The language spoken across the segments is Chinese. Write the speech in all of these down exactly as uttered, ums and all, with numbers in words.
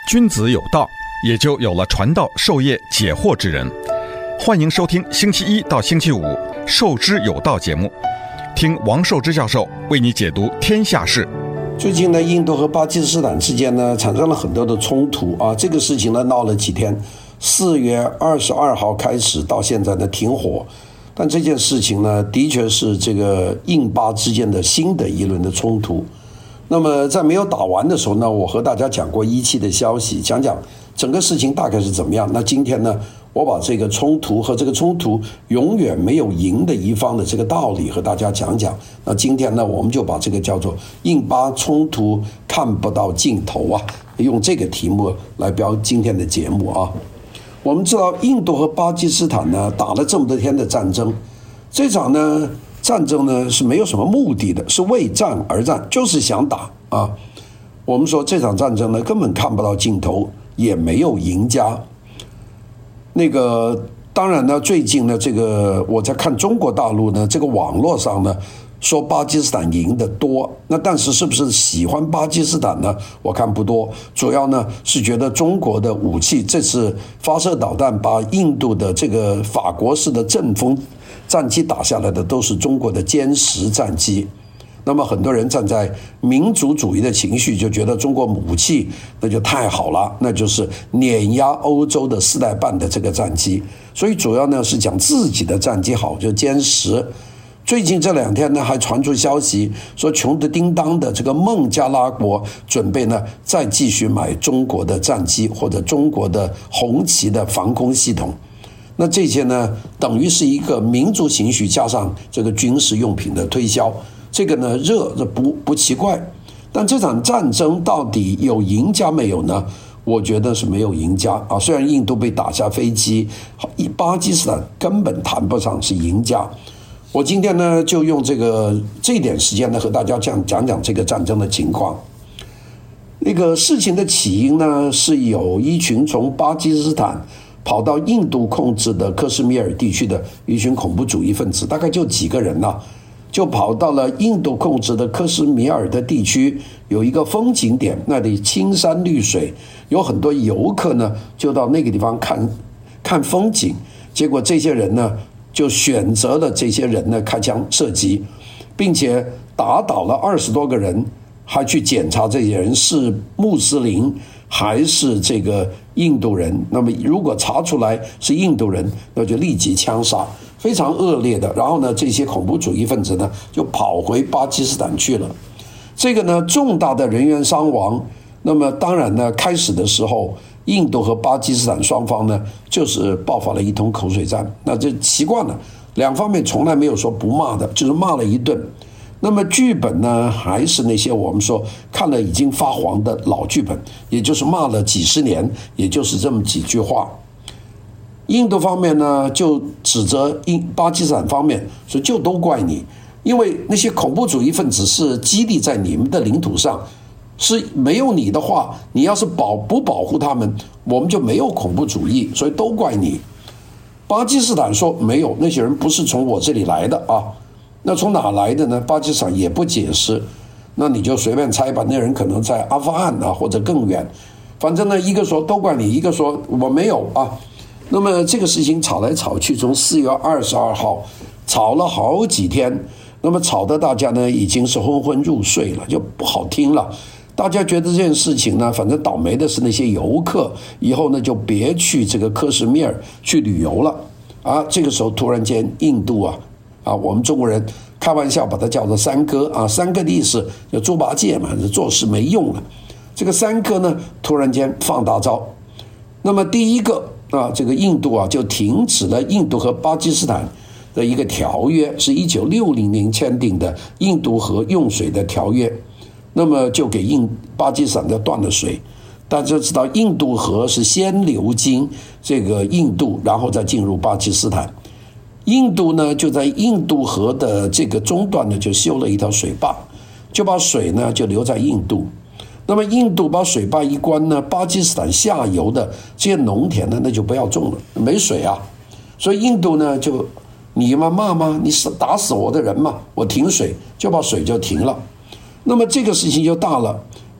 君子有道，也就有了传道授业解惑之人。欢迎收听星期一到星期五《授之有道》节目，听王寿之教授为你解读天下事。 最近呢，印度和巴基斯坦之间呢产生了很多的冲突啊，这个事情呢闹了几天，四月二十二号开始到现在呢停火，但这件事情呢的确是这个印巴之间的新的一轮的冲突。那么在没有打完的时候呢，我和大家讲过一期的消息，讲讲整个事情大概是怎么样。那今天呢，我把这个冲突和这个冲突永远没有赢的一方的这个道理和大家讲讲。那今天呢，我们就把这个叫做印巴冲突看不到尽头啊，用这个题目来标今天的节目啊。我们知道印度和巴基斯坦呢打了这么多天的战争，这场呢战争呢是没有什么目的的，是为战而战，就是想打啊。我们说这场战争呢根本看不到尽头，也没有赢家。那个当然呢，最近呢这个我在看中国大陆呢这个网络上呢说巴基斯坦赢得多，那但是是不是喜欢巴基斯坦呢？我看不多，主要呢是觉得中国的武器这次发射导弹把印度的这个法国式的阵风战机打下来的都是中国的歼十战机。那么很多人站在民族主义的情绪，就觉得中国武器那就太好了，那就是碾压欧洲的四代半的这个战机。所以主要呢是讲自己的战机好，就歼十。最近这两天呢还传出消息说，穷得叮当的这个孟加拉国准备呢再继续买中国的战机或者中国的红旗的防空系统。那这些呢等于是一个民族情绪加上这个军事用品的推销，这个呢热这不不奇怪。但这场战争到底有赢家没有呢？我觉得是没有赢家啊。虽然印度被打下飞机，巴基斯坦根本谈不上是赢家。我今天呢就用这个这点时间呢和大家讲讲讲这个战争的情况。那个事情的起因呢是有一群从巴基斯坦跑到印度控制的克什米尔地区的一群恐怖主义分子，大概就几个人啊，就跑到了印度控制的克什米尔的地区，有一个风景点，那里青山绿水，有很多游客呢就到那个地方看看风景。结果这些人呢就选择了这些人呢开枪射击，并且打倒了二十多个人，还去检查这些人是穆斯林还是这个印度人。那么如果查出来是印度人，那就立即枪杀，非常恶劣的。然后呢，这些恐怖主义分子呢就跑回巴基斯坦去了。这个呢重大的人员伤亡。那么当然呢，开始的时候印度和巴基斯坦双方呢就是爆发了一通口水战，那这习惯了，两方面从来没有说不骂的，就是骂了一顿。那么剧本呢还是那些我们说看了已经发黄的老剧本，也就是骂了几十年，也就是这么几句话。印度方面呢就指责印巴基斯坦方面说，就都怪你，因为那些恐怖主义分子是基地在你们的领土上，是没有你的话，你要是保不保护他们，我们就没有恐怖主义，所以都怪你。巴基斯坦说没有，那些人不是从我这里来的啊。那从哪来的呢？巴基斯坦也不解释，那你就随便猜吧，那人可能在阿富汗啊或者更远。反正呢，一个说都怪你，一个说我没有啊。那么这个事情吵来吵去，从四月二十二号吵了好几天，那么吵得大家呢已经是昏昏入睡了，就不好听了。大家觉得这件事情呢，反正倒霉的是那些游客，以后呢就别去这个克什米尔去旅游了啊。这个时候突然间印度啊啊，我们中国人开玩笑把它叫做三哥啊，三哥的意思叫猪八戒嘛，做事没用了。这个三哥呢突然间放大招。那么第一个啊，这个印度啊就停止了印度和巴基斯坦的一个条约，是一九六零年签订的印度河用水的条约。那么就给印巴基斯坦就断了水。大家知道印度河是先流经这个印度，然后再进入巴基斯坦。印度呢就在印度河的这个中段呢就修了一条水坝，就把水呢就留在印度。那么印度把水坝一关呢，巴基斯坦下游的这些农田呢那就不要种了，没水啊。所以印度呢就你嘛骂吗？你打死我的人嘛，我停水，就把水就停了。那么这个事情就大了，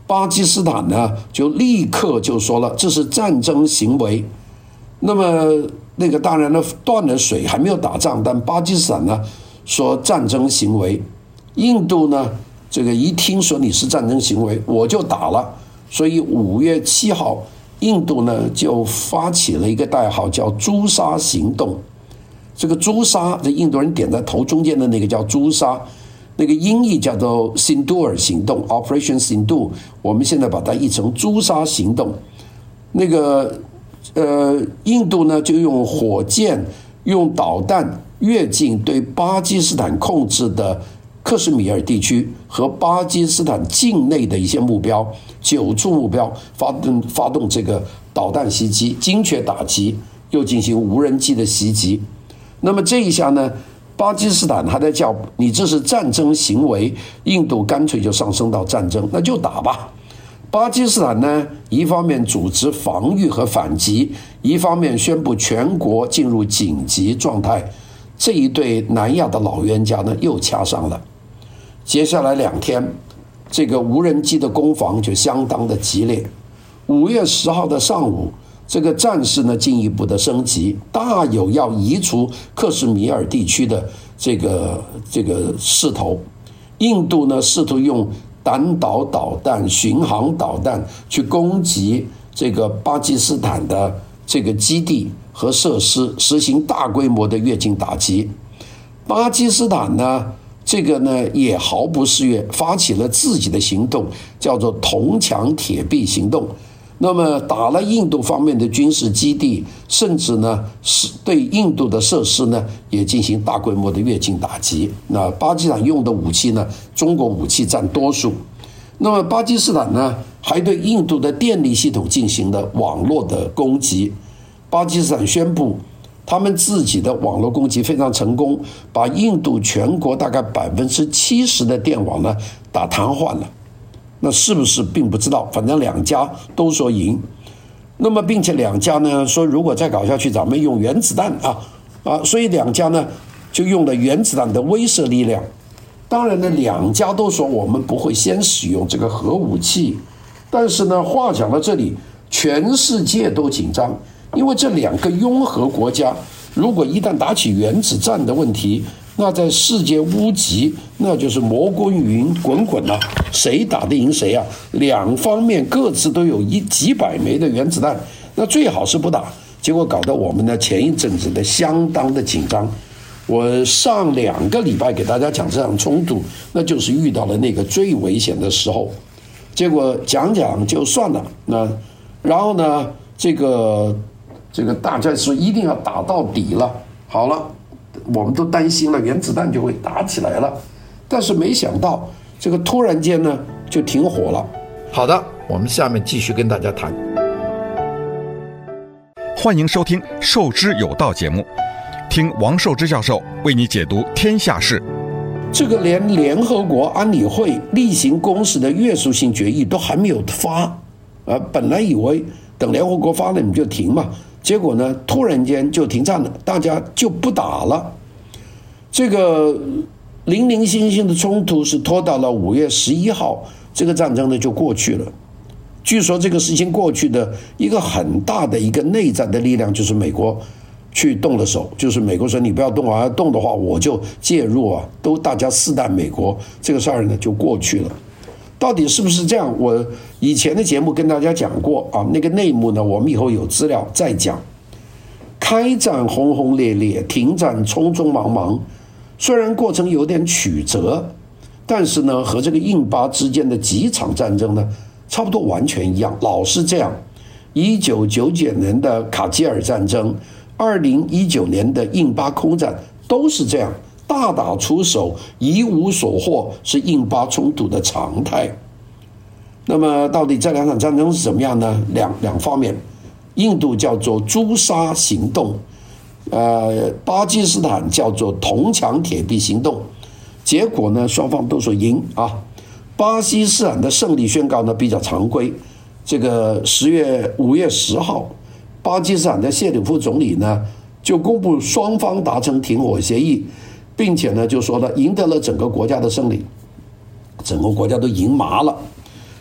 巴基斯坦呢就立刻就说了这是战争行为。那么那个当然呢断了水还没有打仗，但巴基斯坦呢说战争行为。印度呢这个一听说你是战争行为，我就打了。所以五月七号，印度呢就发起了一个代号叫朱砂行动。这个朱砂，这印度人点在头中间的那个叫朱砂，那个音译叫做 Sindoor 行动 Operation Sindoor， 我们现在把它译成朱砂行动。那个呃，印度呢就用火箭、用导弹越境对巴基斯坦控制的克什米尔地区和巴基斯坦境内的一些目标，九处目标发动发动这个导弹袭击，精确打击，又进行无人机的袭击。那么这一下呢，巴基斯坦还在叫你这是战争行为，印度干脆就上升到战争，那就打吧。巴基斯坦呢，一方面组织防御和反击，一方面宣布全国进入紧急状态。这一对南亚的老冤家呢，又掐上了。接下来两天，这个无人机的攻防就相当的激烈。五月十号的上午，这个战事呢进一步的升级，大有要移除克什米尔地区的这个这个势头。印度呢试图用弹道导弹、巡航导弹去攻击这个巴基斯坦的这个基地和设施，实行大规模的越境打击。巴基斯坦呢，这个呢也毫不示弱，发起了自己的行动，叫做铜墙铁壁行动。那么打了印度方面的军事基地，甚至呢是对印度的设施呢也进行大规模的越境打击。那巴基斯坦用的武器呢，中国武器占多数。那么巴基斯坦呢还对印度的电力系统进行了网络的攻击。巴基斯坦宣布他们自己的网络攻击非常成功，把印度全国大概百分之七十的电网呢打瘫痪了。那是不是并不知道，反正两家都说赢。那么并且两家呢说，如果再搞下去，咱们用原子弹啊啊，所以两家呢就用了原子弹的威慑力量。当然呢，两家都说我们不会先使用这个核武器，但是呢，话讲到这里，全世界都紧张，因为这两个拥核国家，如果一旦打起原子战的问题，那在世界屋脊，那就是蘑菇云滚滚了、啊，谁打得赢谁啊？两方面各自都有一几百枚的原子弹，那最好是不打。结果搞得我们呢前一阵子的相当的紧张。我上两个礼拜给大家讲这场冲突，那就是遇到了那个最危险的时候。结果讲讲就算了，那然后呢，这个这个大家说一定要打到底了。好了。我们都担心了，原子弹就会打起来了，但是没想到这个突然间呢就停火了。好的，我们下面继续跟大家谈。 欢迎收听《受之有道》节目，听王寿之教授为你解读天下事。 这个连联合国安理会例行公事的约束性决议都还没有发，啊，本来以为等联合国发了你就停嘛。结果呢，突然间就停战了，大家就不打了。这个零零星星的冲突是拖到了五月十一号，这个战争呢就过去了。据说这个事情过去的一个很大的一个内战的力量就是美国去动了手，就是美国说你不要动啊，要动的话我就介入啊，都大家试探美国，这个事儿呢就过去了。到底是不是这样？我以前的节目跟大家讲过啊，那个内幕呢，我们以后有资料再讲。开战轰轰烈烈，停战匆匆忙忙，虽然过程有点曲折，但是呢，和这个印巴之间的几场战争呢，差不多完全一样，老是这样。一九九九年的卡基尔战争，二零一九年的印巴空战，都是这样。大打出手，一无所获，是印巴冲突的常态。那么，到底这两场战争是怎么样呢？两两方面，印度叫做朱砂行动，呃，巴基斯坦叫做铜墙铁壁行动。结果呢，双方都说赢啊。巴基斯坦的胜利宣告呢比较常规，这个十月五月十号，巴基斯坦的谢里夫总理呢就公布双方达成停火协议。并且呢，就说了赢得了整个国家的胜利，整个国家都赢麻了。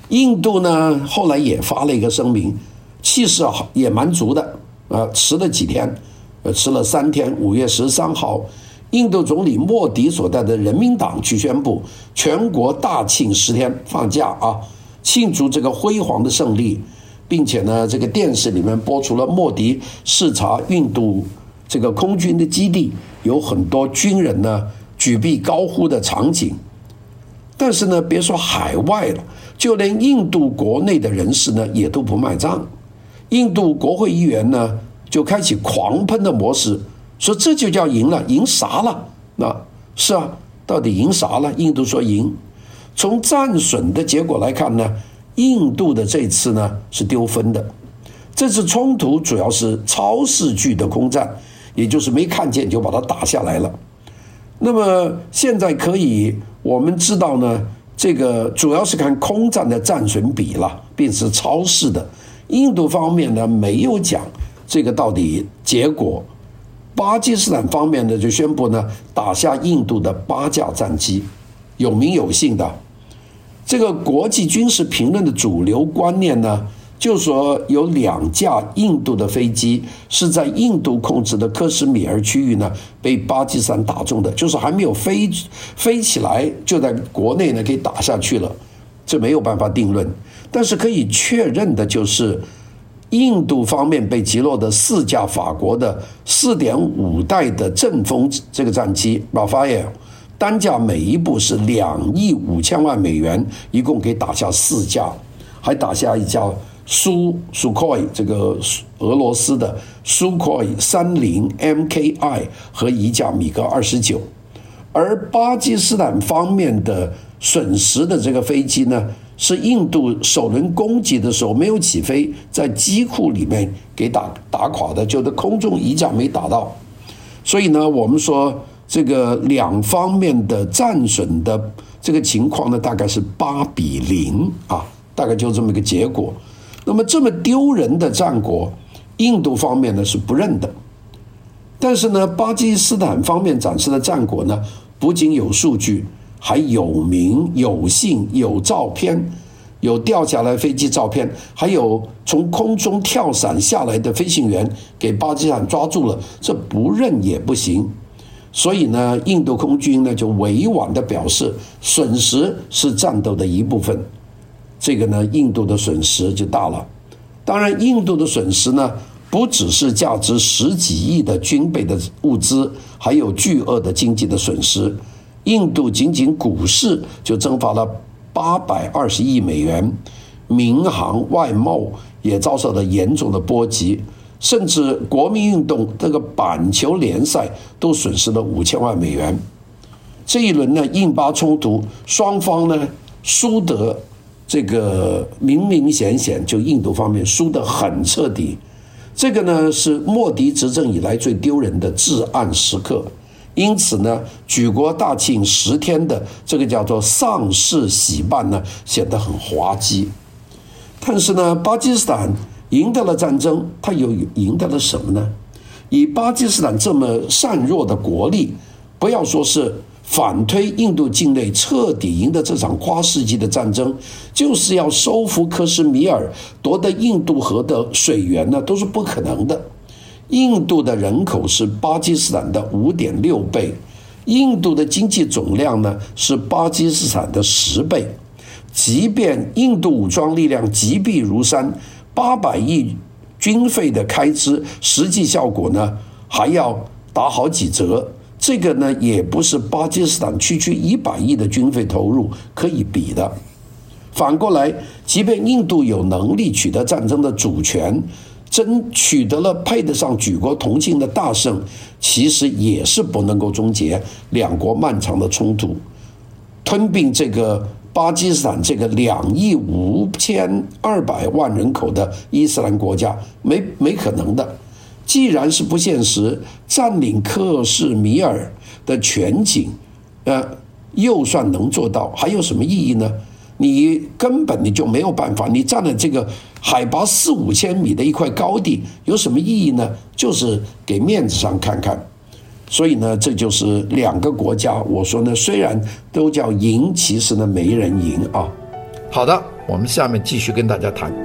印度呢后来也发了一个声明，气势也蛮足的，呃，迟了几天，呃，迟了三天。五月十三号，印度总理莫迪所带的人民党去宣布全国大庆十天放假啊，庆祝这个辉煌的胜利，并且呢，这个电视里面播出了莫迪视察印度这个空军的基地，有很多军人呢举臂高呼的场景。但是呢，别说海外了，就连印度国内的人士呢也都不卖账。印度国会议员呢就开启狂喷的模式，说这就叫赢了，赢啥了？那是啊，到底赢啥了？印度说赢。从战损的结果来看呢，印度的这次呢是丢分的。这次冲突主要是超视距的空战，也就是没看见就把它打下来了。那么现在可以我们知道呢，这个主要是看空战的战损比了，并是超视的。印度方面呢没有讲这个到底结果。巴基斯坦方面呢就宣布呢打下印度的八架战机，有名有姓的。这个国际军事评论的主流观念呢，就说有两架印度的飞机是在印度控制的克什米尔区域呢被巴基斯坦打中的，就是还没有飞飞起来就在国内呢给打下去了，这没有办法定论。但是可以确认的就是，印度方面被击落的四架法国的 四点五 代的阵风这个战机 Rafale， 单价每一部是两亿五千万美元，一共给打下四架，还打下一架苏苏 Sukhoi 这个俄罗斯的 Sukhoi 三十 M K I 和一架米格二十九。而巴基斯坦方面的损失的这个飞机呢，是印度首轮攻击的时候没有起飞，在机库里面给打打垮的，就在空中一架没打到。所以呢，我们说这个两方面的战损的这个情况呢，大概是八比零啊，大概就这么一个结果。那么这么丢人的战果，印度方面呢是不认的。但是呢，巴基斯坦方面展示的战果呢，不仅有数据，还有名有姓有照片，有掉下来飞机照片，还有从空中跳伞下来的飞行员给巴基斯坦抓住了，这不认也不行。所以呢，印度空军呢就委婉地表示，损失是战斗的一部分。这个呢，印度的损失就大了。当然，印度的损失呢，不只是价值十几亿的军备的物资，还有巨额的经济的损失。印度仅仅股市就蒸发了八百二十亿美元，民航外贸也遭受了严重的波及，甚至国民运动这个板球联赛都损失了五千万美元。这一轮呢，印巴冲突双方呢输得这个明明显显，就印度方面输得很彻底。这个呢是莫迪执政以来最丢人的至暗时刻。因此呢，举国大庆十天的这个叫做丧事喜办呢，显得很滑稽。但是呢，巴基斯坦赢得了战争，它又赢得了什么呢？以巴基斯坦这么孱弱的国力，不要说是反推印度境内彻底赢得这场跨世纪的战争，就是要收复克什米尔，夺得印度河的水源呢，都是不可能的。印度的人口是巴基斯坦的 五点六 倍，印度的经济总量呢是巴基斯坦的十倍。即便印度武装力量积弊如山，八百亿军费的开支，实际效果呢还要打好几折。这个呢也不是巴基斯坦区区一百亿的军费投入可以比的。反过来，即便印度有能力取得战争的主权，真取得了配得上举国同庆的大胜，其实也是不能够终结两国漫长的冲突。吞并这个巴基斯坦这个两亿五千二百万人口的伊斯兰国家，没没可能的。既然是不现实，占领克什米尔的全景，呃，又算能做到，还有什么意义呢？你根本你就没有办法，你占了这个海拔四五千米的一块高地，有什么意义呢？就是给面子上看看。所以呢，这就是两个国家，我说呢，虽然都叫赢，其实呢没人赢啊。好的， 我们下面继续跟大家谈。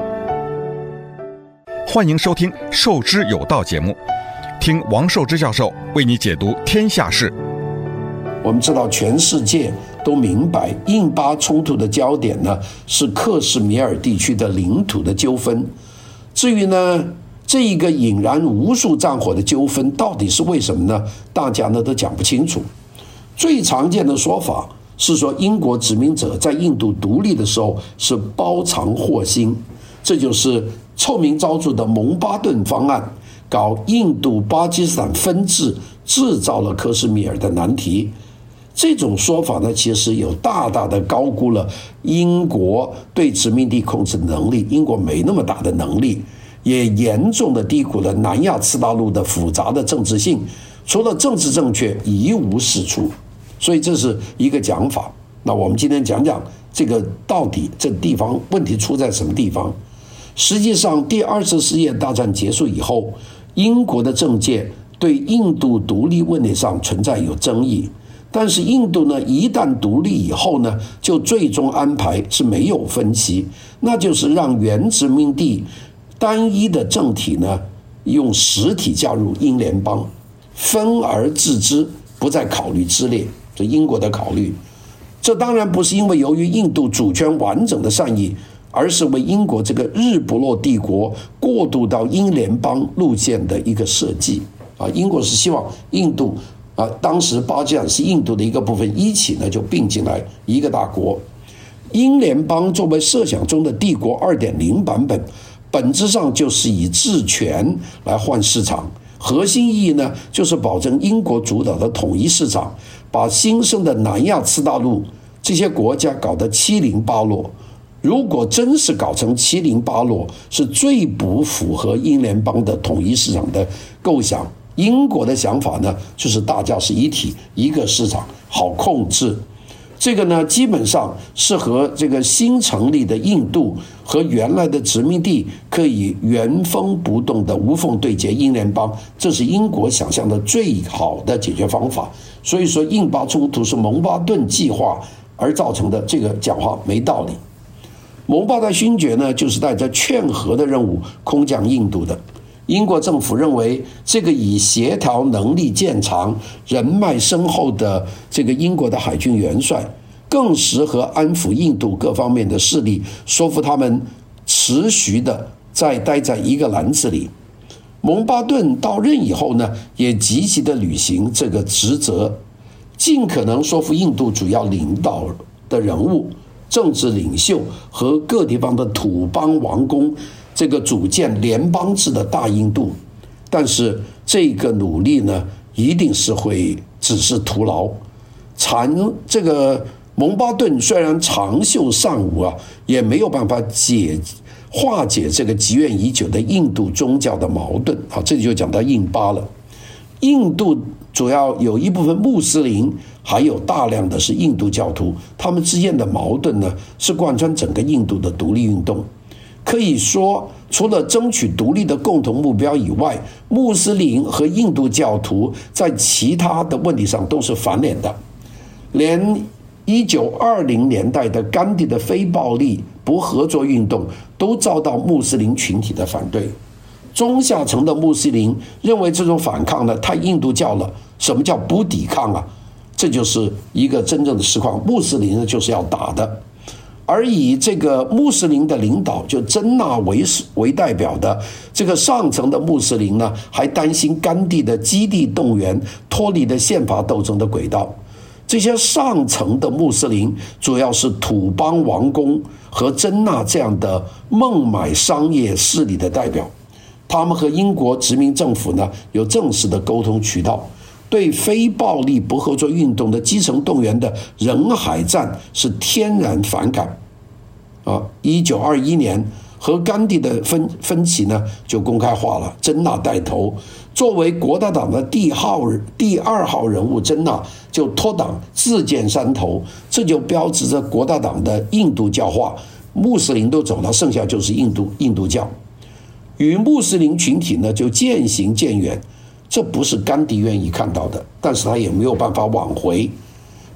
欢迎收听《受之有道》节目，听王寿之教授为你解读天下事。 我们知道，全世界都明白，印巴冲突的焦点呢是克什米尔地区的领土的纠纷。至于呢，这一个引燃无数战火的纠纷到底是为什么呢？大家呢都讲不清楚。最常见的说法是说，英国殖民者在印度独立的时候是包藏祸心，这就是臭名昭著的蒙巴顿方案，搞印度巴基斯坦分治，制造了克什米尔的难题。这种说法呢，其实有大大的高估了英国对殖民地控制的能力，英国没那么大的能力，也严重的低估了南亚次大陆的复杂的政治性，除了政治正确，一无是处。所以这是一个讲法。那我们今天讲讲这个到底这地方问题出在什么地方。实际上，第二次世界大战结束以后，英国的政界对印度独立问题上存在有争议。但是印度呢，一旦独立以后呢，就最终安排是没有分歧，那就是让原殖民地单一的政体呢，用实体加入英联邦，分而治之，不再考虑之列。这英国的考虑，这当然不是因为由于印度主权完整的善意，而是为英国这个日不落帝国过渡到英联邦路线的一个设计啊。英国是希望印度啊，当时巴基斯坦是印度的一个部分，一起呢就并进来一个大国。英联邦作为设想中的帝国 二点零 版本，本质上就是以治权来换市场，核心意义呢就是保证英国主导的统一市场，把新生的南亚次大陆这些国家搞得七零八落。如果真是搞成七零八落，是最不符合英联邦的统一市场的构想。英国的想法呢，就是大家是一体，一个市场好控制。这个呢，基本上是和这个新成立的印度和原来的殖民地可以原封不动的无缝对接英联邦，这是英国想象的最好的解决方法。所以说，印巴冲突是蒙巴顿计划而造成的，这个讲话没道理。蒙巴顿勋爵呢，就是带着劝和的任务空降印度的。英国政府认为，这个以协调能力见长、人脉深厚的这个英国的海军元帅，更适合安抚印度各方面的势力，说服他们持续的再待在一个篮子里。蒙巴顿到任以后呢，也积极的履行这个职责，尽可能说服印度主要领导的人物、政治领袖和各地方的土邦王公，这个组建联邦制的大印度。但是这个努力呢，一定是会只是徒劳。长这个蒙巴顿虽然长袖善舞啊，也没有办法解化解这个积怨已久的印度宗教的矛盾啊。这里就讲到印巴了。印度主要有一部分穆斯林，还有大量的是印度教徒，他们之间的矛盾呢，是贯穿整个印度的独立运动。可以说，除了争取独立的共同目标以外，穆斯林和印度教徒在其他的问题上都是反脸的。连一九二零年代的甘地的非暴力不合作运动都遭到穆斯林群体的反对。中下层的穆斯林认为这种反抗呢太印度教了，什么叫不抵抗啊？这就是一个真正的实况，穆斯林呢就是要打的。而以这个穆斯林的领导就真纳为为代表的这个上层的穆斯林呢，还担心甘地的基地动员脱离了宪法斗争的轨道。这些上层的穆斯林主要是土邦王公和真纳这样的孟买商业势力的代表，他们和英国殖民政府呢有正式的沟通渠道，对非暴力不合作运动的基层动员的人海战是天然反感。啊，一九二一年和甘地的分分歧呢就公开化了，真纳带头，作为国大党的第号第二号人物，真纳就脱党自建山头，这就标志着国大党的印度教化，穆斯林都走了，剩下就是印度印度教，与穆斯林群体呢就渐行渐远。这不是甘地愿意看到的，但是他也没有办法挽回。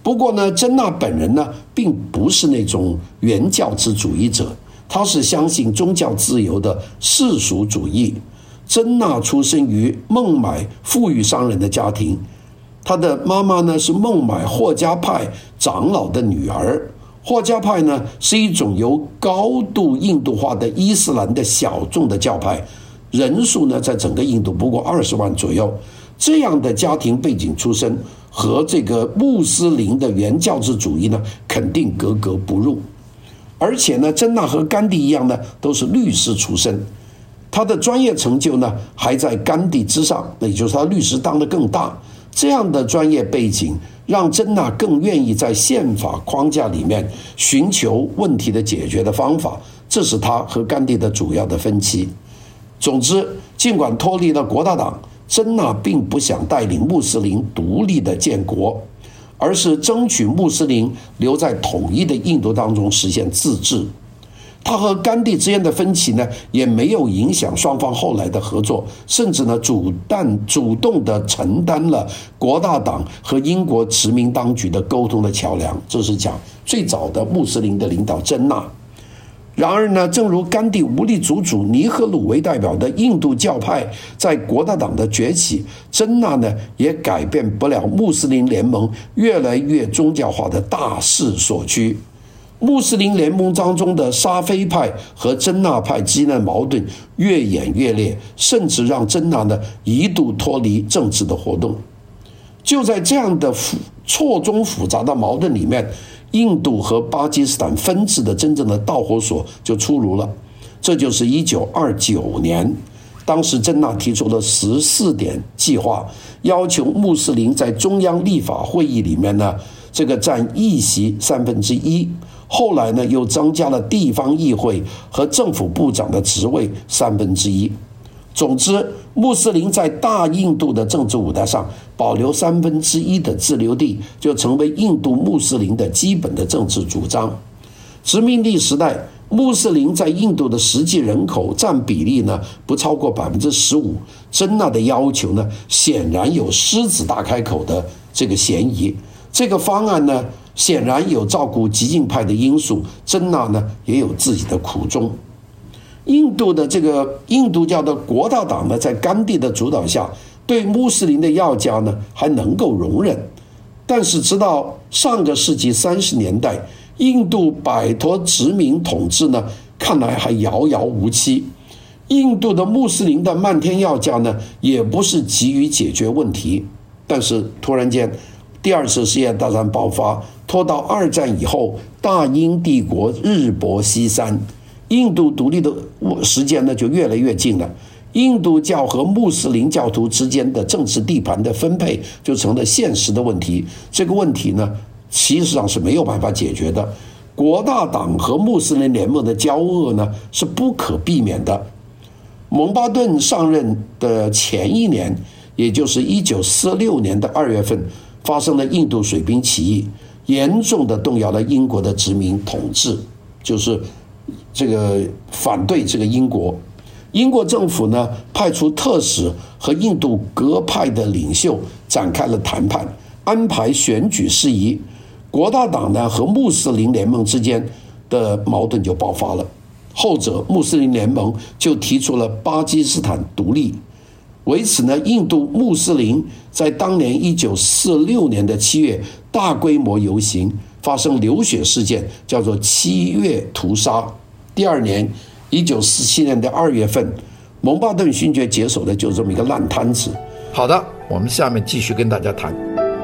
不过呢，珍娜本人呢，并不是那种原教旨主义者，他是相信宗教自由的世俗主义。珍娜出生于孟买富裕商人的家庭，她的妈妈呢是孟买霍家派长老的女儿。霍家派呢是一种由高度印度化的伊斯兰的小众的教派，人数呢在整个印度不过二十万左右。这样的家庭背景出身和这个穆斯林的原教旨主义呢肯定格格不入。而且呢，珍娜和甘地一样呢，都是律师出身。他的专业成就呢，还在甘地之上，那也就是他律师当得更大。这样的专业背景，让珍娜更愿意在宪法框架里面寻求问题的解决的方法，这是他和甘地的主要的分歧。总之，尽管脱离了国大党，珍娜并不想带领穆斯林独立的建国，而是争取穆斯林留在统一的印度当中实现自治。他和甘地之间的分歧呢，也没有影响双方后来的合作，甚至呢主但主动地承担了国大党和英国殖民当局的沟通的桥梁。这是讲最早的穆斯林的领导珍娜。然而呢，正如甘地无力阻止尼赫鲁为代表的印度教派在国大党的崛起，珍娜呢也改变不了穆斯林联盟越来越宗教化的大势所趋。穆斯林联盟当中的沙菲派和珍娜派之间的矛盾越演越烈，甚至让珍娜呢一度脱离政治的活动。就在这样的错综复杂的矛盾里面，印度和巴基斯坦分治的真正的导火索就出炉了。这就是一九二九年，当时珍娜提出了十四点计划，要求穆斯林在中央立法会议里面呢，这个占议席三分之一。后来呢，又增加了地方议会和政府部长的职位三分之一。总之，穆斯林在大印度的政治舞台上保留三分之一的自留地，就成为印度穆斯林的基本的政治主张。殖民地时代，穆斯林在印度的实际人口占比例呢不超过百分之十五。珍娜的要求呢，显然有狮子大开口的这个嫌疑。这个方案呢，显然有照顾激进派的因素，珍娜呢也有自己的苦衷。印度的这个印度教的国大党呢，在甘地的主导下，对穆斯林的要价呢还能够容忍，但是直到上个世纪三十年代，印度摆脱殖民统治呢，看来还遥遥无期。印度的穆斯林的漫天要价呢，也不是急于解决问题，但是突然间，第二次世界大战爆发，拖到二战以后，大英帝国日薄西山，印度独立的时间呢就越来越近了。印度教和穆斯林教徒之间的政治地盘的分配就成了现实的问题。这个问题呢，其实上是没有办法解决的。国大党和穆斯林联盟的交恶呢，是不可避免的。蒙巴顿上任的前一年，也就是一九四六年的二月份，发生了印度水兵起义，严重的动摇了英国的殖民统治，就是这个反对这个英国。英国政府呢，派出特使和印度各派的领袖展开了谈判，安排选举事宜。国大党呢和穆斯林联盟之间的矛盾就爆发了，后者穆斯林联盟就提出了巴基斯坦独立。为此呢，印度穆斯林在当年一九四六年的七月大规模游行，发生流血事件，叫做七月屠杀。第二年一九四七年的二月份，蒙巴顿勋爵接手的就这么一个烂摊子。 好的，我们下面继续跟大家谈。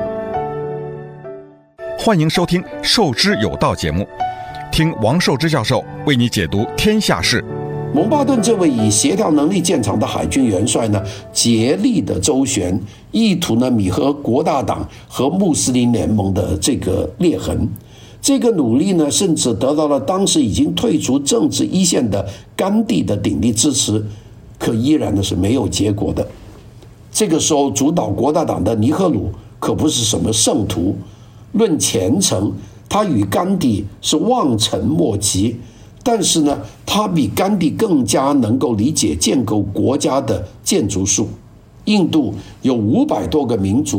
欢迎收听《受之有道》节目，听王寿之教授为你解读天下事。 蒙巴顿这位以协调能力见长的海军元帅呢，竭力的周旋，意图呢弥合国大党和穆斯林联盟的这个裂痕。这个努力呢，甚至得到了当时已经退出政治一线的甘地的鼎力支持，可依然呢是没有结果的。这个时候，主导国大党的尼赫鲁可不是什么圣徒，论虔诚，他与甘地是望尘莫及。但是呢，他比甘地更加能够理解建构国家的建筑术。印度有五百多个民族，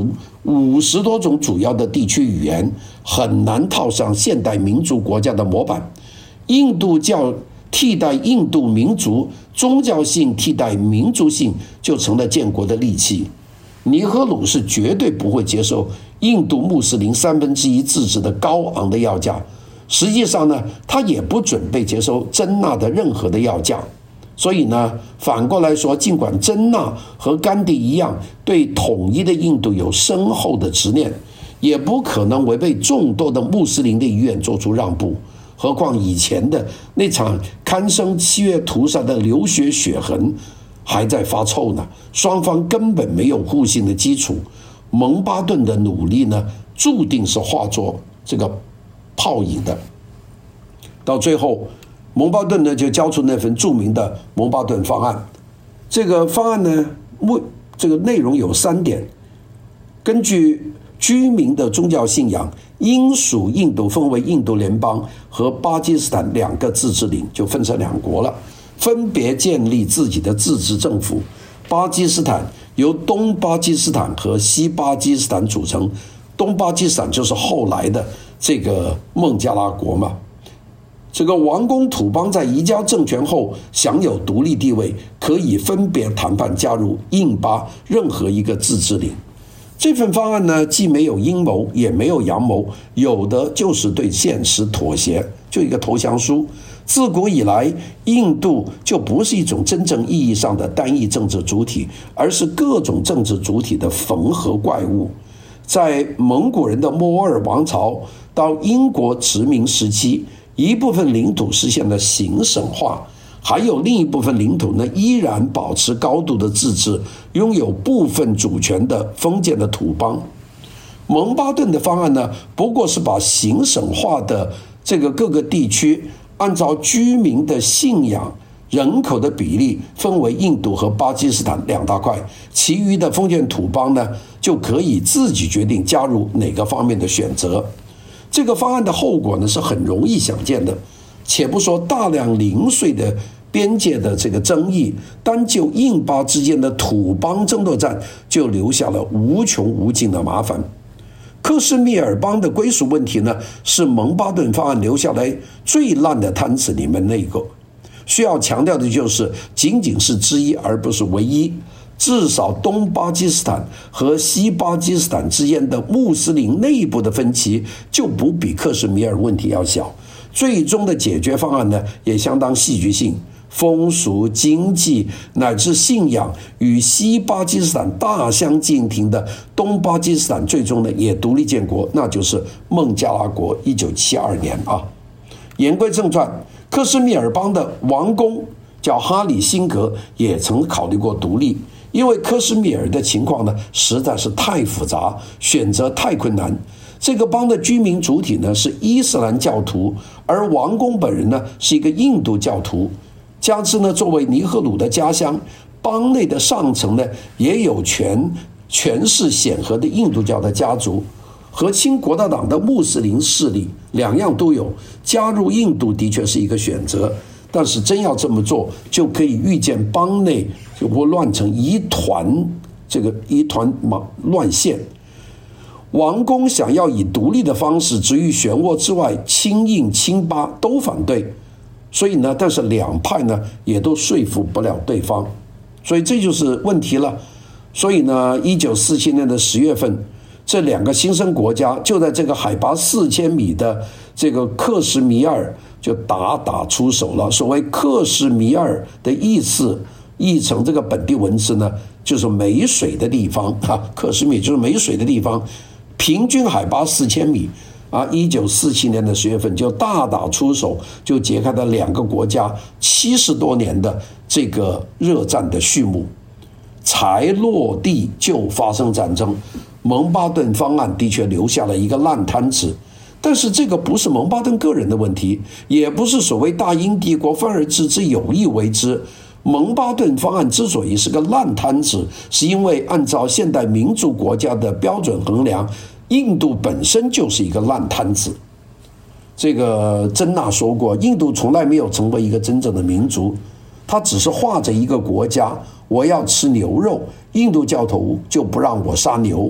五十多种主要的地区语言，很难套上现代民族国家的模板。印度教替代印度民族，宗教性替代民族性，就成了建国的利器。尼赫鲁是绝对不会接受印度穆斯林三分之一自治的高昂的要价，实际上呢，他也不准备接受珍娜的任何的要价。所以呢，反过来说，尽管珍娜和甘地一样对统一的印度有深厚的执念，也不可能违背众多的穆斯林的意愿做出让步。何况以前的那场堪称七月屠杀的流血血痕还在发臭呢，双方根本没有互信的基础。蒙巴顿的努力呢，注定是化作这个泡影的。到最后，蒙巴顿呢就交出那份著名的蒙巴顿方案。这个方案呢，这个内容有三点：根据居民的宗教信仰，应属印度分为印度联邦和巴基斯坦两个自治领，就分成两国了，分别建立自己的自治政府。巴基斯坦由东巴基斯坦和西巴基斯坦组成，东巴基斯坦就是后来的这个孟加拉国嘛。这个王公土邦在移交政权后享有独立地位，可以分别谈判加入印巴任何一个自治领。这份方案呢，既没有阴谋，也没有阳谋，有的就是对现实妥协，就一个投降书。自古以来，印度就不是一种真正意义上的单一政治主体，而是各种政治主体的缝合怪物。在蒙古人的莫尔王朝到英国殖民时期，一部分领土实现了行省化，还有另一部分领土呢，依然保持高度的自治，拥有部分主权的封建的土邦。蒙巴顿的方案呢，不过是把行省化的这个各个地区按照居民的信仰、人口的比例分为印度和巴基斯坦两大块，其余的封建土邦呢，就可以自己决定加入哪个方面的选择。这个方案的后果呢，是很容易想见的。且不说大量零碎的边界的这个争议，单就印巴之间的土邦争夺战，就留下了无穷无尽的麻烦。克什米尔邦的归属问题呢，是蒙巴顿方案留下来最烂的摊子里面那个。需要强调的就是，仅仅是之一，而不是唯一。至少东巴基斯坦和西巴基斯坦之间的穆斯林内部的分歧，就不比克什米尔问题要小。最终的解决方案呢，也相当戏剧性。风俗、经济乃至信仰与西巴基斯坦大相径庭的东巴基斯坦，最终呢也独立建国，那就是孟加拉国。一九七二年啊。言归正传，克什米尔邦的王公叫哈里辛格也曾考虑过独立，因为克什米尔的情况呢实在是太复杂，选择太困难。这个邦的居民主体呢是伊斯兰教徒，而王公本人呢是一个印度教徒。加之呢，作为尼赫鲁的家乡，邦内的上层呢也有权权势显赫的印度教的家族和亲国大党的穆斯林势力，两样都有。加入印度的确是一个选择，但是真要这么做，就可以预见邦内就会乱成一团，这个一团乱线。王公想要以独立的方式置于漩涡之外，亲印亲巴都反对。所以呢，但是两派呢也都说服不了对方，所以这就是问题了。所以呢，一九四七年的十月份，这两个新生国家就在这个海拔四千米的这个克什米尔就打打出手了。所谓克什米尔的意思，译成这个本地文字呢，就是没水的地方啊，克什米就是没水的地方，平均海拔四千米。啊，一九四七年的十月份就大打出手，就解开了两个国家七十多年的这个热战的序幕。才落地就发生战争，蒙巴顿方案的确留下了一个烂摊子。但是这个不是蒙巴顿个人的问题，也不是所谓大英帝国分而治之有意为之。蒙巴顿方案之所以是个烂摊子，是因为按照现代民主国家的标准衡量，印度本身就是一个烂摊子。这个珍娜说过，印度从来没有成为一个真正的民族，它只是画着一个国家。我要吃牛肉，印度教徒就不让我杀牛，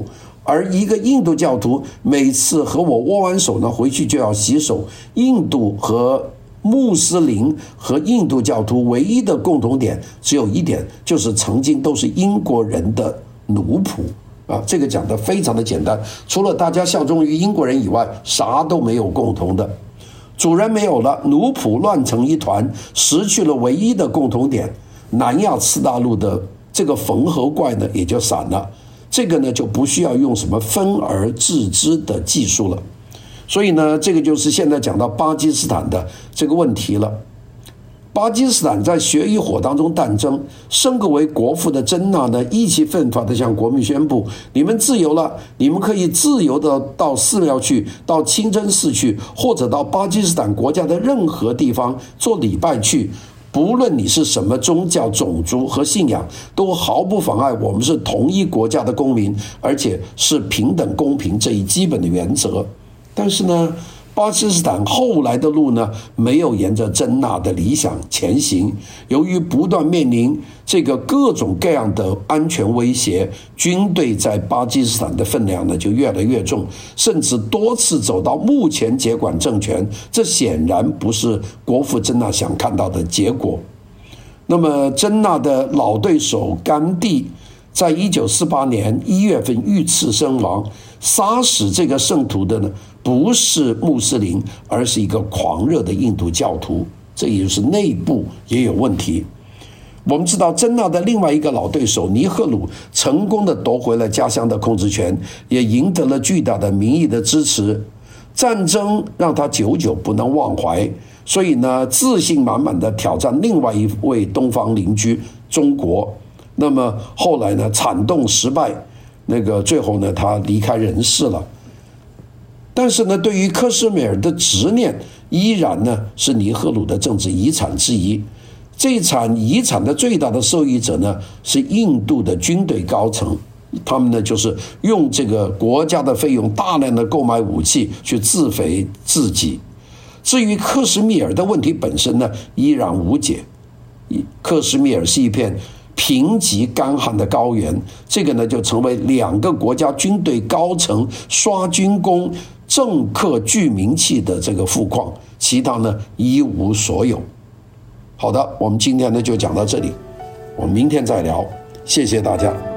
而一个印度教徒每次和我握完手呢，回去就要洗手。印度和穆斯林和印度教徒唯一的共同点只有一点，就是曾经都是英国人的奴仆啊，这个讲得非常的简单，除了大家效忠于英国人以外，啥都没有共同的。主人没有了，奴仆乱成一团，失去了唯一的共同点，南亚次大陆的这个缝合怪呢也就散了。这个呢就不需要用什么分而治之的技术了。所以呢，这个就是现在讲到巴基斯坦的这个问题了。巴基斯坦在血与火当中诞生，升格为国父的珍娜呢，意气奋发地向国民宣布：你们自由了，你们可以自由地到寺庙去，到清真寺去，或者到巴基斯坦国家的任何地方做礼拜去。不论你是什么宗教、种族和信仰，都毫不妨碍我们是同一国家的公民，而且是平等公平这一基本的原则。但是呢，巴基斯坦后来的路呢，没有沿着珍娜的理想前行。由于不断面临这个各种各样的安全威胁，军队在巴基斯坦的分量呢就越来越重，甚至多次走到目前接管政权。这显然不是国父珍娜想看到的结果。那么，珍娜的老对手甘地在一九四八年一月份遇刺身亡，杀死这个圣徒的呢，不是穆斯林，而是一个狂热的印度教徒，这也就是内部也有问题。我们知道珍娜的另外一个老对手尼赫鲁成功地夺回了家乡的控制权，也赢得了巨大的民意的支持。战争让他久久不能忘怀，所以呢，自信满满地挑战另外一位东方邻居中国。那么后来呢，惨动失败，那个最后呢，他离开人世了。但是呢，对于克什米尔的执念，依然呢是尼赫鲁的政治遗产之一。这一场遗产的最大的受益者呢，是印度的军队高层，他们呢就是用这个国家的费用大量的购买武器去自肥自己。至于克什米尔的问题本身呢，依然无解。克什米尔是一片贫瘠干旱的高原，这个呢就成为两个国家军队高层刷军功、政客聚名气的这个富矿，其他呢一无所有。好的，我们今天呢就讲到这里，我们明天再聊，谢谢大家。